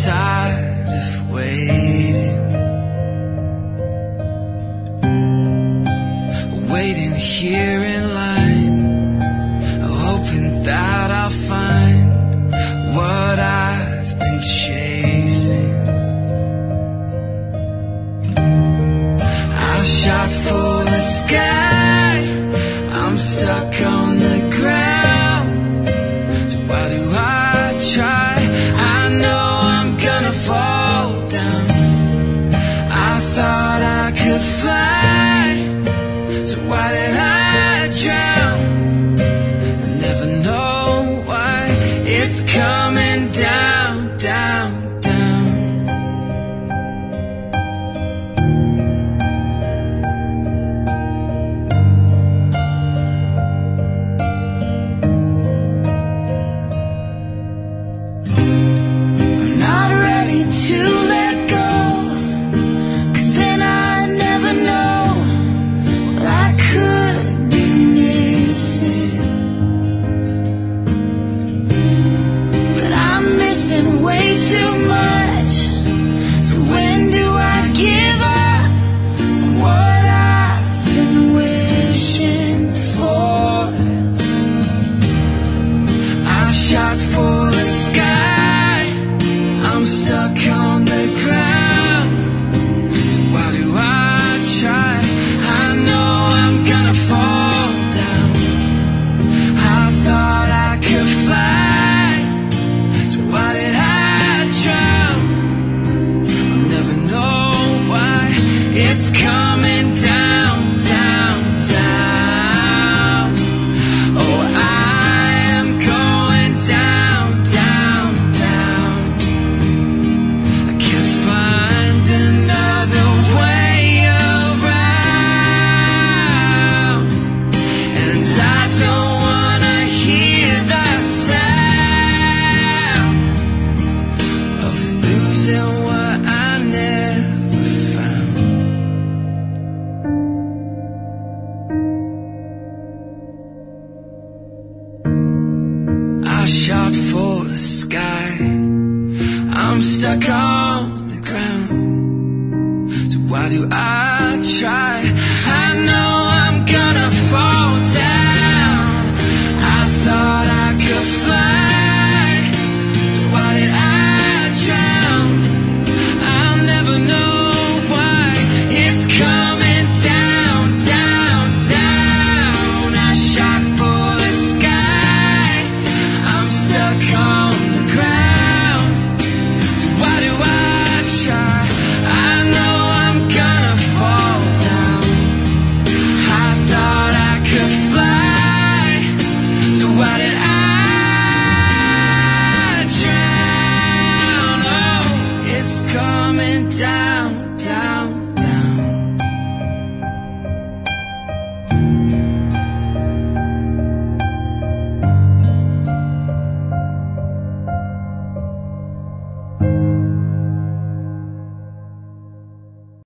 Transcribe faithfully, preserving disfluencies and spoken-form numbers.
tired of waiting, waiting here in line, hoping that I'll find what I've been chasing. I shot for the sky, I'm stuck on the ground. So why do I try? I know I'm gonna fall down. I thought I could fly, so why did I drown? I never know why it's coming down, down, down. I'm not ready to let go, 'cause then I'd never know what I could be missing. But I'm missing way too much. So when do I give up on what I've been wishing for? I shot for the sky, I'm stuck on the ground. So why do I try? I know I'm gonna fall down. I thought I could fly, so why did I drown? I'll never know why it's coming down, down, down. Oh, I am going down, down, down. I can't find another way around, and I don't wanna hear the sound of losing what I never found. I shot for the sky, I'm stuck on the ground. So why do I try? I know I'm gonna fall